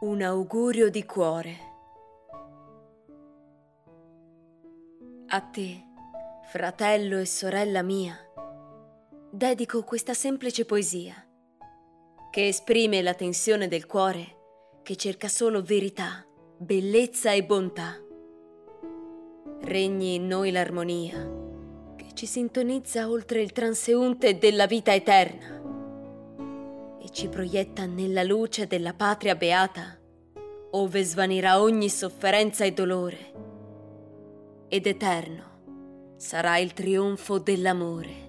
Un augurio di cuore. A te, fratello e sorella mia, dedico questa semplice poesia che esprime la tensione del cuore che cerca solo verità, bellezza e bontà. Regni in noi l'armonia che ci sintonizza oltre il transeunte della vita eterna e ci proietta nella luce della patria beata, ove svanirà ogni sofferenza e dolore, ed eterno sarà il trionfo dell'amore.